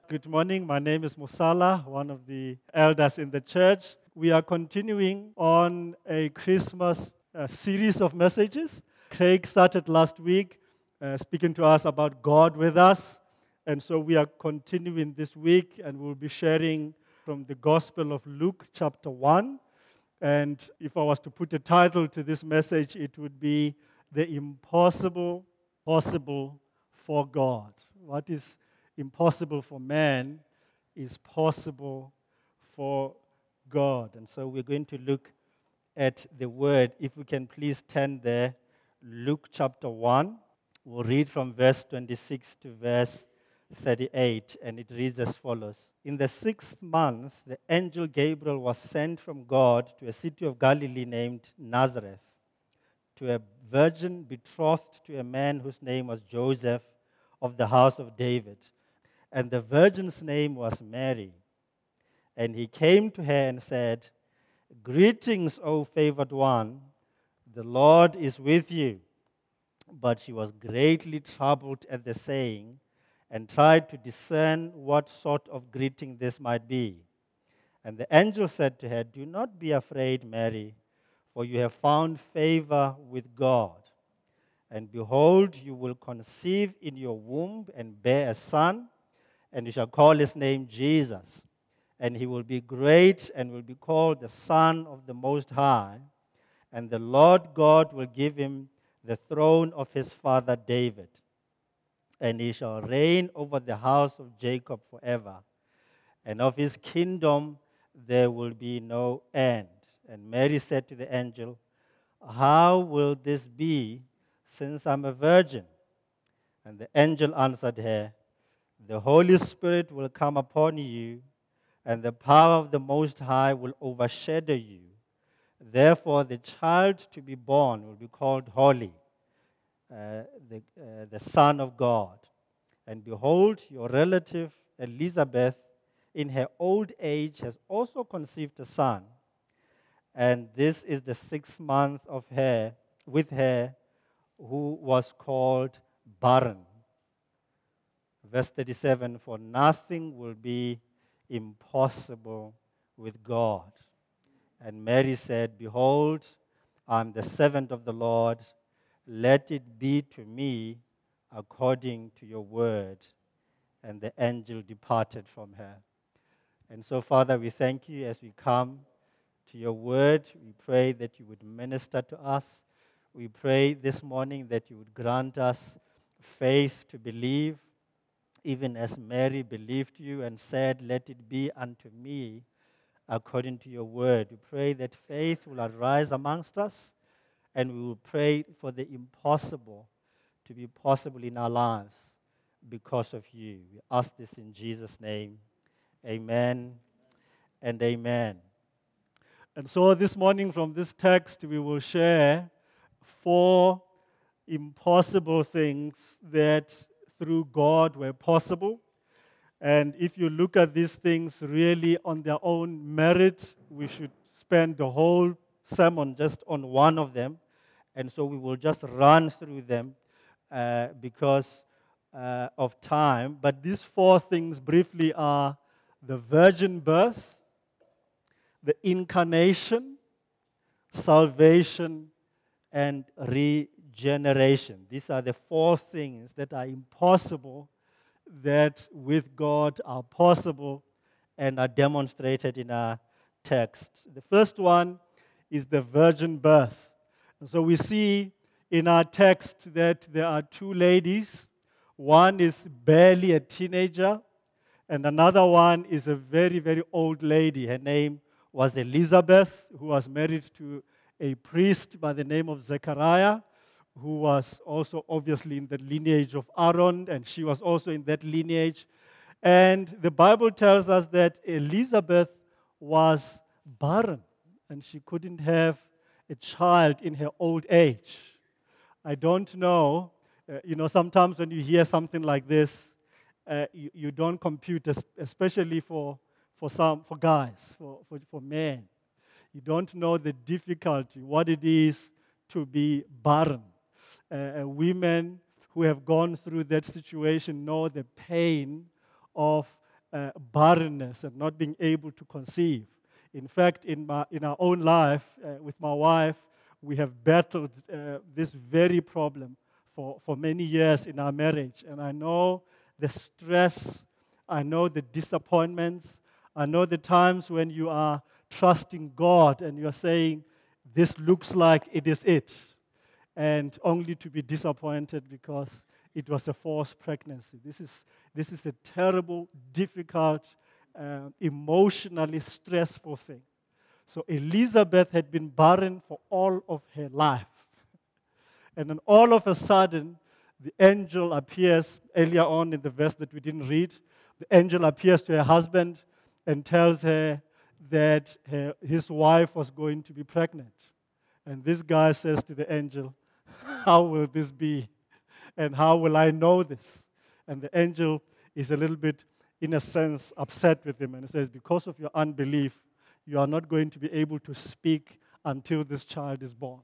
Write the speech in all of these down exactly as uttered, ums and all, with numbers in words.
Good morning. My name is Musala, one of the elders in the church. We are continuing on a Christmas uh, series of messages. Craig started last week uh, speaking to us about God with us. And so we are continuing this week, and we'll be sharing from the Gospel of Luke, chapter one. And if I was to put a title to this message, it would be The Impossible Possible for God. What is impossible for man is possible for God. And so we're going to look at the word. If we can please turn there, Luke chapter one. We'll read from verse twenty-six to verse thirty-eight, and it reads as follows. In the sixth month, the angel Gabriel was sent from God to a city of Galilee named Nazareth, to a virgin betrothed to a man whose name was Joseph of the house of David. And the virgin's name was Mary. And he came to her and said, "Greetings, O favored one, the Lord is with you." But she was greatly troubled at the saying and tried to discern what sort of greeting this might be. And the angel said to her, "Do not be afraid, Mary, for you have found favor with God. And behold, you will conceive in your womb and bear a son, and you shall call his name Jesus. And he will be great and will be called the Son of the Most High. And the Lord God will give him the throne of his father David. And he shall reign over the house of Jacob forever. And of his kingdom there will be no end." And Mary said to the angel, "How will this be, since I'm a virgin?" And the angel answered her, "The Holy Spirit will come upon you, and the power of the Most High will overshadow you. Therefore, the child to be born will be called Holy, uh, the, uh, the Son of God. And behold, your relative Elizabeth, in her old age, has also conceived a son. And this is the sixth month of her, with her, who was called barren." Verse thirty-seven, "For nothing will be impossible with God." And Mary said, "Behold, I am the servant of the Lord. Let it be to me according to your word." And the angel departed from her. And so, Father, we thank you as we come to your word. We pray that you would minister to us. We pray this morning that you would grant us faith to believe, even as Mary believed you and said, "Let it be unto me according to your word." We pray that faith will arise amongst us, and we will pray for the impossible to be possible in our lives because of you. We ask this in Jesus' name. Amen and amen. And so this morning from this text, we will share four impossible things that through God were possible. And if you look at these things really on their own merit, we should spend the whole sermon just on one of them. And so we will just run through them uh, because uh, of time. But these four things briefly are the virgin birth, the incarnation, salvation, and regeneration. These are the four things that are impossible that with God are possible and are demonstrated in our text. The first one is the virgin birth. And so we see in our text that there are two ladies. One is barely a teenager, and another one is a very, very old lady. Her name was Elizabeth, who was married to a priest by the name of Zechariah, who was also obviously in the lineage of Aaron, and she was also in that lineage. And the Bible tells us that Elizabeth was barren, and she couldn't have a child in her old age. I don't know, uh, you know, sometimes when you hear something like this, uh, you, you don't compute, especially for, for some, for guys, for, for, for men. You don't know the difficulty, what it is to be barren. Uh, uh, women who have gone through that situation know the pain of uh, barrenness and not being able to conceive. In fact, in, my, in our own life, uh, with my wife, we have battled uh, this very problem for, for many years in our marriage. And I know the stress, I know the disappointments, I know the times when you are trusting God and you are saying, this looks like it is it, and only to be disappointed because it was a forced pregnancy. This is, this is a terrible, difficult, uh, emotionally stressful thing. So Elizabeth had been barren for all of her life. And then all of a sudden, the angel appears earlier on in the verse that we didn't read. The angel appears to her husband and tells her that her, his wife was going to be pregnant. And this guy says to the angel, how will this be? And how will I know this? And the angel is a little bit, in a sense, upset with him. And he says, because of your unbelief, you are not going to be able to speak until this child is born.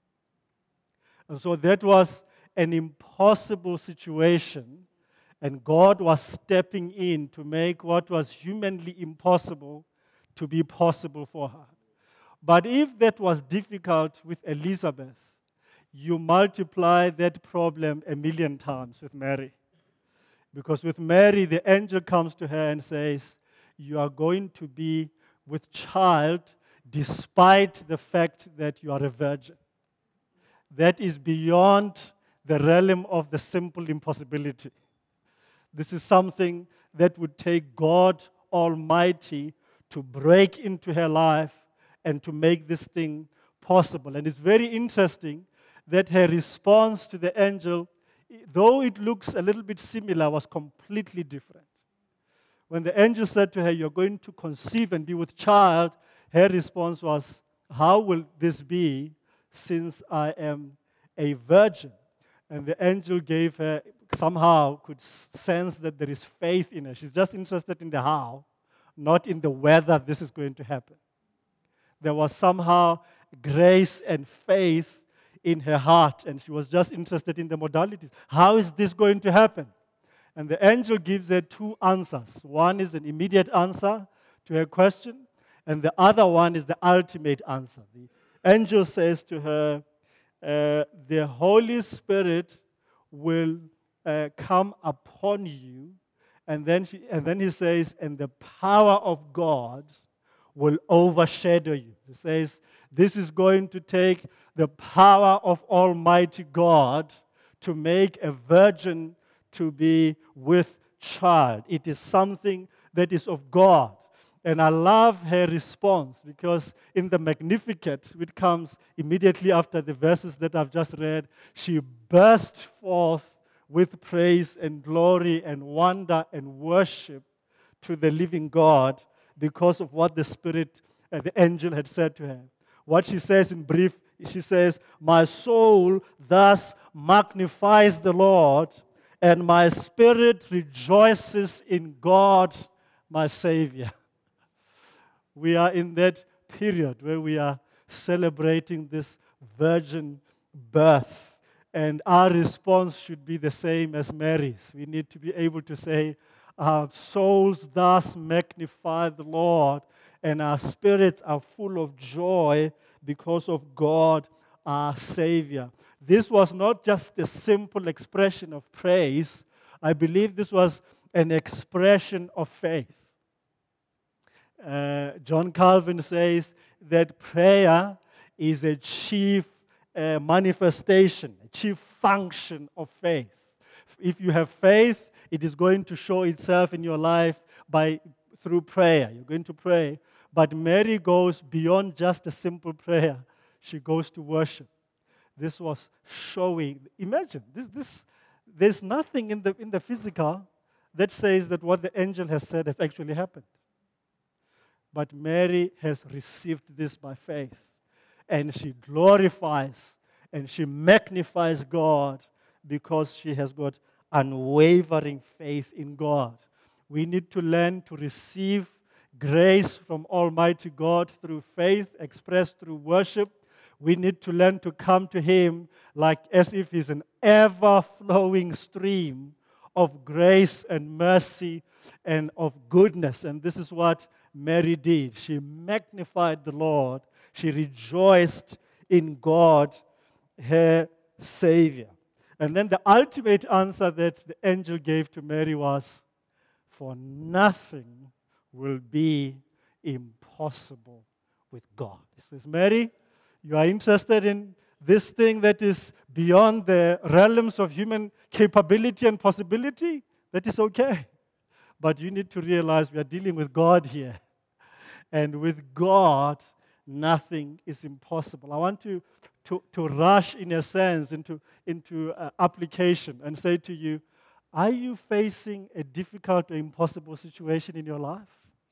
And so that was an impossible situation. And God was stepping in to make what was humanly impossible to be possible for her. But if that was difficult with Elizabeth, you multiply that problem a million times with Mary. Because with Mary, the angel comes to her and says, you are going to be with child despite the fact that you are a virgin. That is beyond the realm of the simple impossibility. This is something that would take God Almighty to break into her life and to make this thing possible. And it's very interesting that her response to the angel, though it looks a little bit similar, was completely different. When the angel said to her, you're going to conceive and be with child, her response was, how will this be since I am a virgin? And the angel gave her, somehow could sense that there is faith in her. She's just interested in the how, not in the whether this is going to happen. There was somehow grace and faith in her heart, and she was just interested in the modalities. How is this going to happen? And the angel gives her two answers. One is an immediate answer to her question, and the other one is the ultimate answer. The angel says to her, uh, the Holy Spirit will uh, come upon you, and then, she, and then he says, and the power of God will overshadow you. He says, this is going to take the power of Almighty God to make a virgin to be with child. It is something that is of God. And I love her response because in the Magnificat, which comes immediately after the verses that I've just read, she burst forth with praise and glory and wonder and worship to the living God because of what the Spirit, uh, the angel had said to her. What she says in brief, she says, my soul thus magnifies the Lord, and my spirit rejoices in God, my Savior. We are in that period where we are celebrating this virgin birth, and our response should be the same as Mary's. We need to be able to say, our souls thus magnify the Lord, and our spirits are full of joy because of God, our Savior. This was not just a simple expression of praise. I believe this was an expression of faith. Uh, John Calvin says that prayer is a chief uh, manifestation, a chief function of faith. If you have faith, it is going to show itself in your life by through prayer. You're going to pray. But Mary goes beyond just a simple prayer. She goes to worship. This was showing. Imagine, this, this, there's nothing in the, in the physical that says that what the angel has said has actually happened. But Mary has received this by faith. And she glorifies and she magnifies God because she has got unwavering faith in God. We need to learn to receive grace from Almighty God through faith expressed through worship. We need to learn to come to Him like as if He's an ever-flowing stream of grace and mercy and of goodness. And this is what Mary did. She magnified the Lord. She rejoiced in God, her Savior. And then the ultimate answer that the angel gave to Mary was, for nothing will be impossible with God. He says, Mary, you are interested in this thing that is beyond the realms of human capability and possibility? That is okay. But you need to realize we are dealing with God here. And with God, nothing is impossible. I want to, to, to rush, in a sense, into, into uh, application and say to you, are you facing a difficult or impossible situation in your life?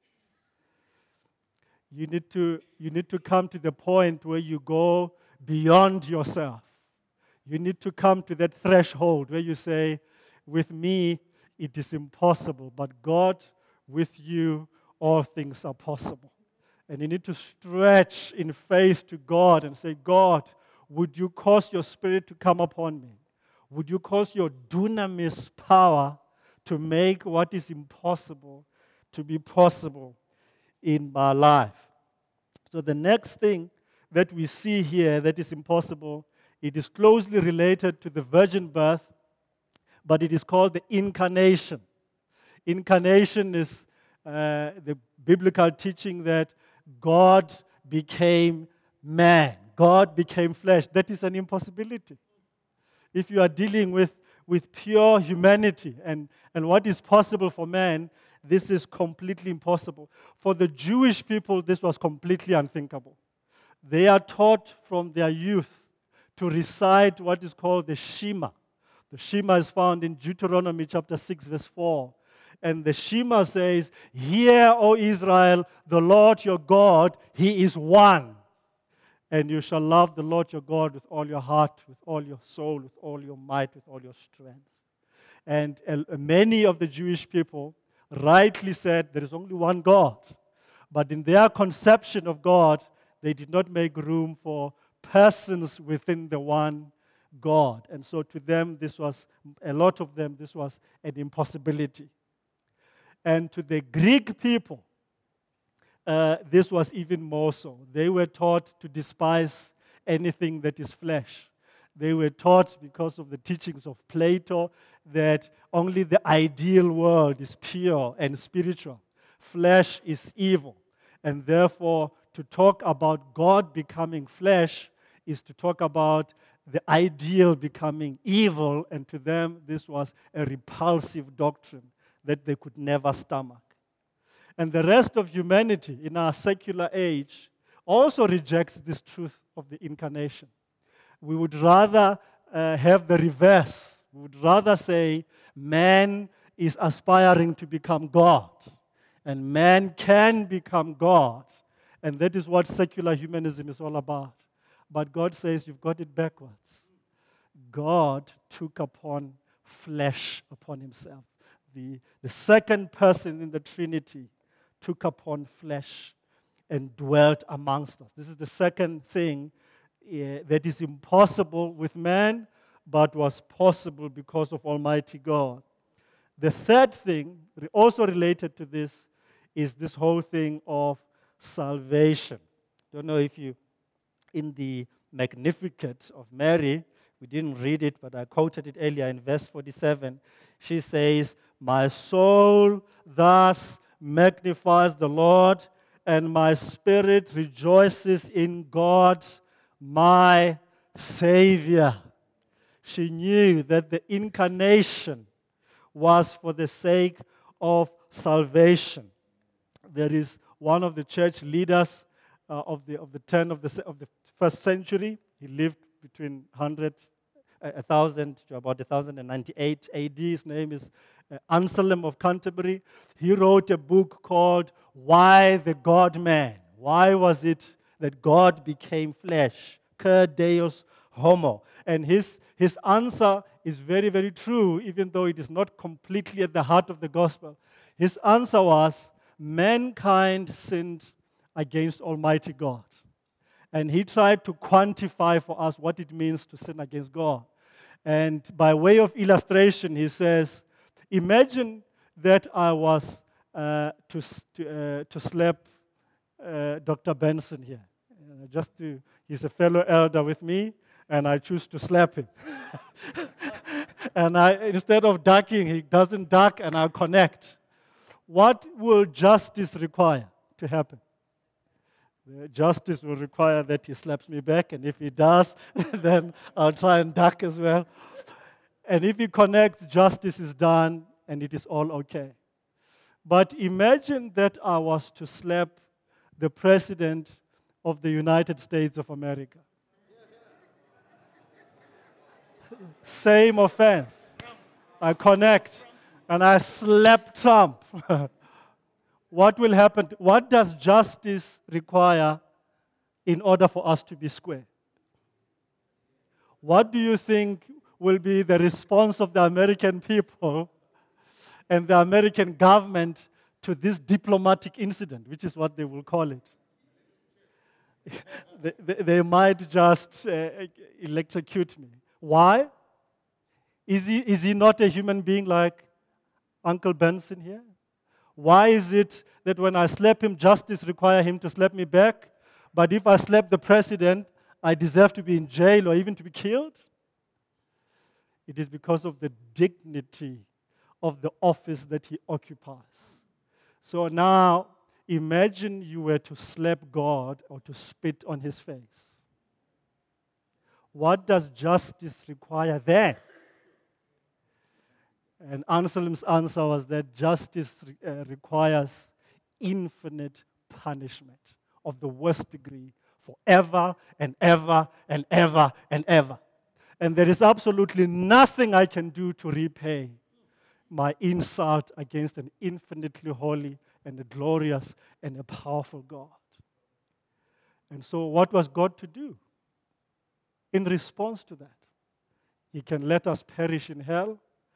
You need to, you need to come to the point where you go beyond yourself. You need to come to that threshold where you say, with me, it is impossible, but God, with you, all things are possible. And you need to stretch in faith to God and say, God, would you cause your Spirit to come upon me? Would you cause your dunamis power to make what is impossible to be possible in my life? So the next thing that we see here that is impossible, it is closely related to the virgin birth, but it is called the incarnation. Incarnation is uh, the biblical teaching that God became man. God became flesh. That is an impossibility. If you are dealing with, with pure humanity and, and what is possible for man, this is completely impossible. For the Jewish people, this was completely unthinkable. They are taught from their youth to recite what is called the Shema. The Shema is found in Deuteronomy chapter six, verse four. And the Shema says, "Hear, O Israel, the Lord your God, He is one. And you shall love the Lord your God with all your heart, with all your soul, with all your might, with all your strength." And uh, many of the Jewish people rightly said there is only one God. But in their conception of God, they did not make room for persons within the one God. And so to them, this was, a lot of them, this was an impossibility. And to the Greek people, uh, this was even more so. They were taught to despise anything that is flesh. They were taught, because of the teachings of Plato, that only the ideal world is pure and spiritual. Flesh is evil. And therefore, to talk about God becoming flesh is to talk about the ideal becoming evil. And to them, this was a repulsive doctrine that they could never stomach. And the rest of humanity in our secular age also rejects this truth of the incarnation. We would rather uh, have the reverse. We would rather say man is aspiring to become God, and man can become God. And that is what secular humanism is all about. But God says you've got it backwards. God took upon flesh upon himself. The, the second person in the Trinity took upon flesh and dwelt amongst us. This is the second thing uh, that is impossible with man, but was possible because of Almighty God. The third thing, also related to this, is this whole thing of salvation. Don't know if you, in the Magnificat of Mary, we didn't read it, but I quoted it earlier in verse forty-seven. She says, "My soul thus magnifies the Lord, and my spirit rejoices in God, my Savior." She knew that the incarnation was for the sake of salvation. There is one of the church leaders uh, of the of the turn of the of the first century. He lived between one hundred, one thousand to about one thousand ninety-eight A D. His name is uh, Anselm of Canterbury. He wrote a book called "Why the God-Man?" Why was it that God became flesh? Cur Deus Homo. And his, his answer is very, very true, even though it is not completely at the heart of the gospel. His answer was, mankind sinned against Almighty God. And he tried to quantify for us what it means to sin against God. And by way of illustration, he says, Imagine that I was uh, to, s- to, uh, to slap uh, Doctor Benson here. Uh, just to, he's a fellow elder with me, and I choose to slap him. And I, instead of ducking, he doesn't duck, and I connect. What will justice require to happen? The justice will require that he slaps me back, and if he does, then I'll try and duck as well. And if he connects, justice is done, and it is all okay. But imagine that I was to slap the President of the United States of America. Same offense. I connect, and I slap Trump. What will happen? What does justice require in order for us to be square? What do you think will be the response of the American people and the American government to this diplomatic incident, which is what they will call it? they, they, they might just uh, electrocute me. Why? Is he, is he not a human being like Uncle Benson here? Why is it that when I slap him, justice requires him to slap me back? But if I slap the president, I deserve to be in jail or even to be killed? It is because of the dignity of the office that he occupies. So now, imagine you were to slap God or to spit on his face. What does justice require then? And Anselm's answer was that justice uh, requires infinite punishment of the worst degree forever and ever and ever and ever. And there is absolutely nothing I can do to repay my insult against an infinitely holy and a glorious and a powerful God. And so what was God to do in response to that? He can let us perish in hell,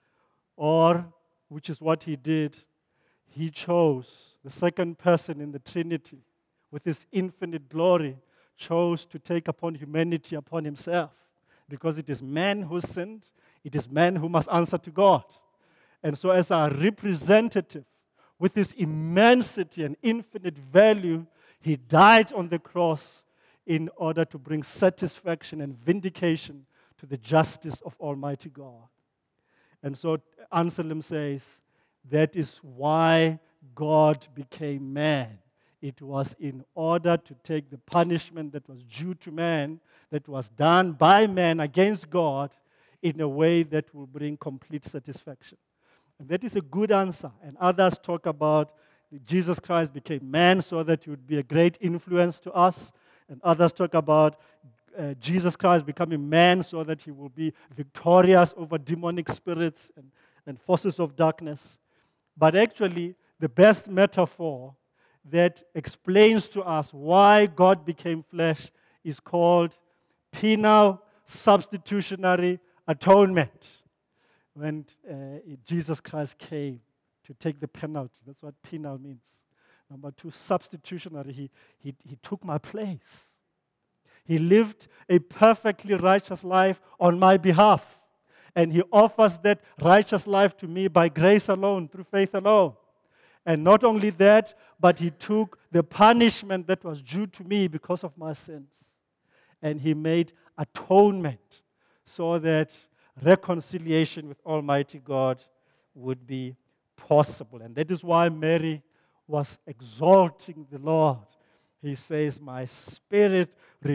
or, which is what he did, he chose the second person in the Trinity with his infinite glory, chose to take upon humanity upon himself. Because it is man who sinned, it is man who must answer to God. And so as our representative, with his immensity and infinite value, he died on the cross in order to bring satisfaction and vindication to the justice of Almighty God. And so Anselm says, that is why God became man. It was in order to take the punishment that was due to man, that was done by man against God, in a way that will bring complete satisfaction. And that is a good answer. And others talk about Jesus Christ became man so that he would be a great influence to us. And others talk about uh, Jesus Christ becoming man so that he will be victorious over demonic spirits and, and forces of darkness. But actually, the best metaphor that explains to us why God became flesh is called penal substitutionary atonement. When uh, Jesus Christ came to take the penalty, that's what penal means. Number two, substitutionary, he, he, he took my place. He lived a perfectly righteous life on my behalf. And he offers that righteous life to me by grace alone, through faith alone. And not only that, but he took the punishment that was due to me because of my sins. And he made atonement so that reconciliation with Almighty God would be possible. And that is why Mary was exalting the Lord. He says, my spirit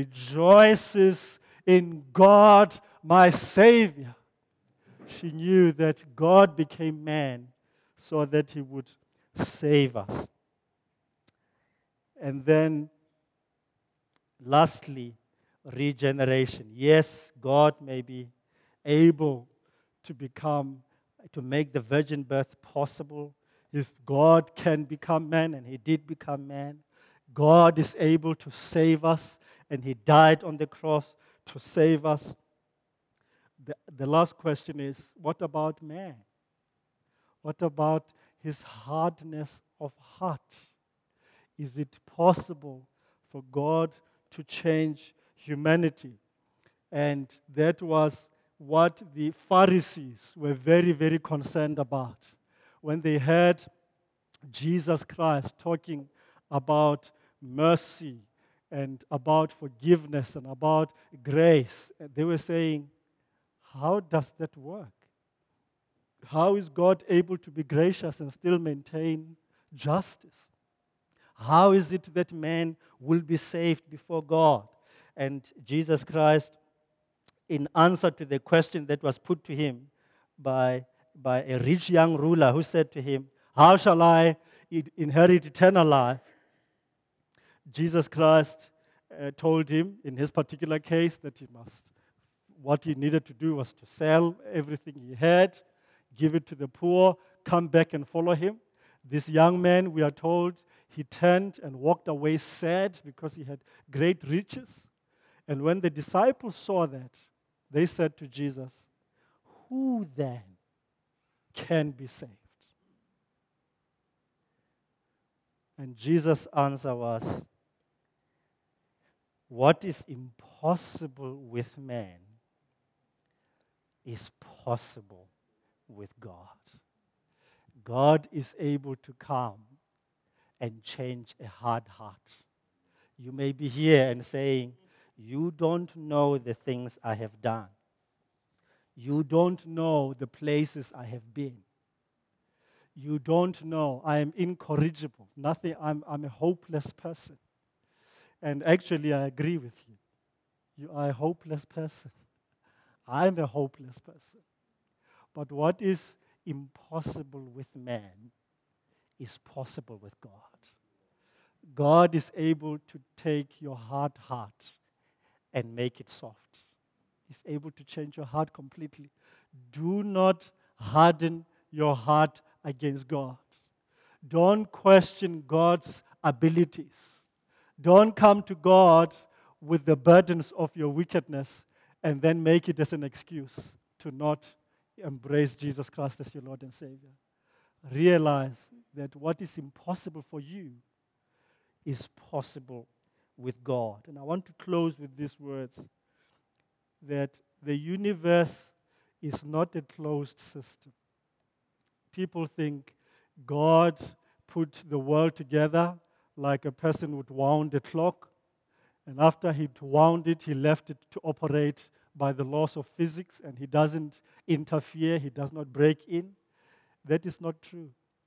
rejoices in God, my Savior. She knew that God became man so that he would save us. And then, lastly, regeneration. Yes, God may be able to become, to make the virgin birth possible. Yes, God can become man, and he did become man. God is able to save us, and he died on the cross to save us. The, the last question is, what about man? What about his hardness of heart? Is it possible for God to change humanity? And that was what the Pharisees were very, very concerned about. when they heard Jesus Christ talking about mercy and about forgiveness and about grace, they were saying, how does that work? How is God able to be gracious and still maintain justice? How is it that man will be saved before God? And Jesus Christ, in answer to the question that was put to him by, by a rich young ruler who said to him, how shall I inherit eternal life? Jesus Christ uh, told him, in his particular case, that he must, what he needed to do was to sell everything he had, give it to the poor, come back and follow him. This young man, we are told, he turned and walked away sad because he had great riches. And when the disciples saw that, they said to Jesus, who then can be saved? And Jesus' answer was, what is impossible with man is possible with God. God is able to come and change a hard heart. You may be here and saying, you don't know the things I have done. You don't know the places I have been. You don't know I am incorrigible. Nothing, I'm, I'm a hopeless person. And actually, I agree with you. You are a hopeless person. I'm a hopeless person. But what is impossible with man is possible with God. God is able to take your hard heart and make it soft. He's able to change your heart completely. Do not harden your heart against God. Don't question God's abilities. Don't come to God with the burdens of your wickedness and then make it as an excuse to not embrace Jesus Christ as your Lord and Savior. Realize that what is impossible for you is possible with God. And I want to close with these words, that the universe is not a closed system. People think God put the world together like a person would wound a clock, and after he'd wound it, he left it to operate by the laws of physics, and he doesn't interfere, he does not break in. That is not true.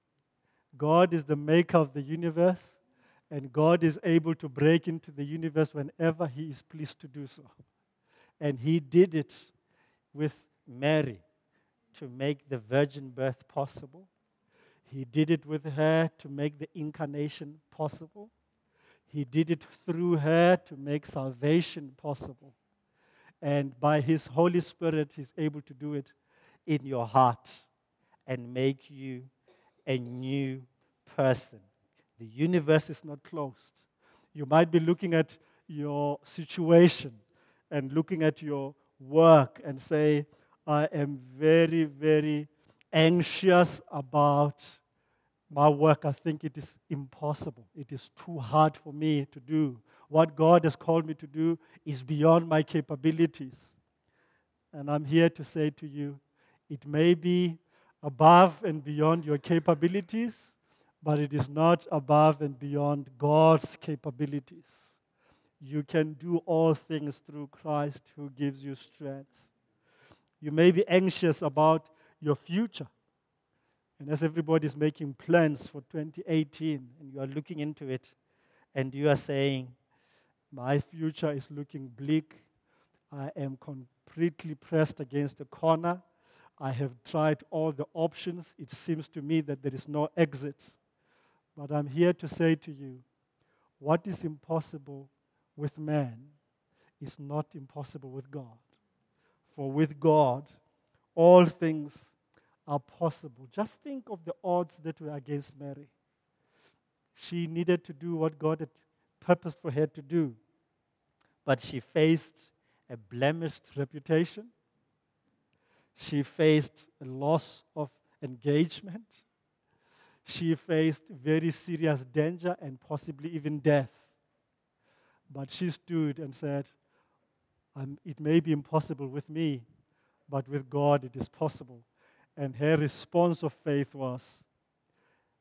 God is the maker of the universe, and God is able to break into the universe whenever he is pleased to do so. And he did it with Mary to make the virgin birth possible. He did it with her to make the incarnation possible. He did it through her to make salvation possible. And by his Holy Spirit, he's able to do it in your heart and make you a new person. The universe is not closed. You might be looking at your situation and looking at your work and say, I am very, very anxious about my work. I think it is impossible. It is too hard for me to do. What God has called me to do is beyond my capabilities. And I'm here to say to you, it may be above and beyond your capabilities, but it is not above and beyond God's capabilities. You can do all things through Christ who gives you strength. You may be anxious about your future. And as everybody is making plans for twenty eighteen, and you are looking into it, and you are saying, my future is looking bleak. I am completely pressed against the corner. I have tried all the options. It seems to me that there is no exit. But I'm here to say to you, what is impossible with man is not impossible with God. For with God, all things are possible. Just think of the odds that were against Mary. She needed to do what God had purposed for her to do. But she faced a blemished reputation. She faced a loss of engagement. She faced very serious danger and possibly even death. But she stood and said, um, it may be impossible with me, but with God it is possible. And her response of faith was,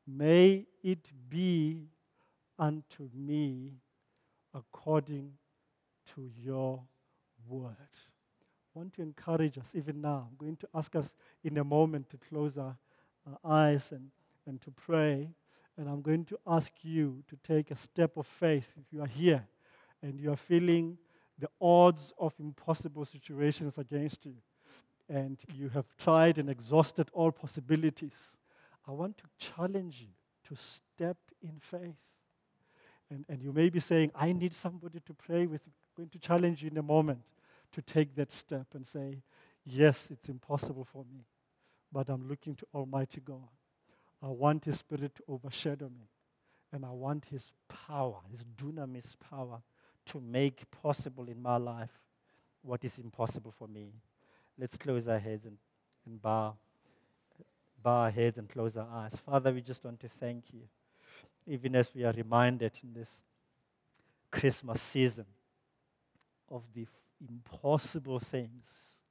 May it be unto me according to your word. I want to encourage us even now. I'm going to ask us in a moment to close our, our eyes and, and to pray. And I'm going to ask you to take a step of faith if you are here and you are feeling the odds of impossible situations against you, and you have tried and exhausted all possibilities. I want to challenge you to step in faith. And, and you may be saying, I need somebody to pray with. I'm going to challenge you in a moment to take that step and say, yes, it's impossible for me, but I'm looking to Almighty God. I want His Spirit to overshadow me, and I want His power, His dunamis power, to make possible in my life what is impossible for me. Let's close our heads and, and bow, bow our heads and close our eyes. Father, we just want to thank you, even as we are reminded in this Christmas season of the f- impossible things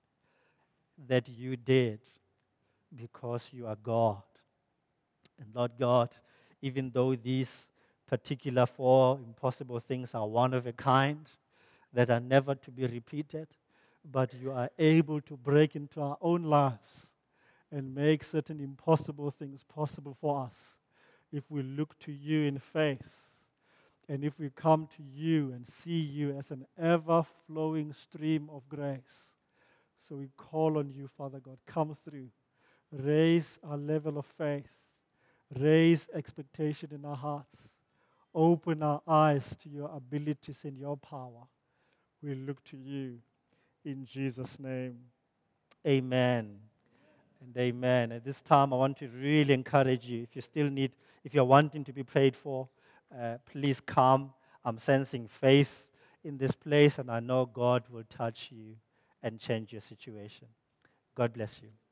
that you did because you are God. And Lord God, even though these particular four impossible things are one of a kind, that are never to be repeated, but you are able to break into our own lives and make certain impossible things possible for us if we look to you in faith. And if we come to you and see you as an ever-flowing stream of grace. So we call on you, Father God, come through. Raise our level of faith. Raise expectation in our hearts. Open our eyes to your abilities and your power. We look to you in Jesus' name. Amen and amen. At this time, I want to really encourage you. If you still need, if you're wanting to be prayed for, uh, please come. I'm sensing faith in this place, and I know God will touch you and change your situation. God bless you.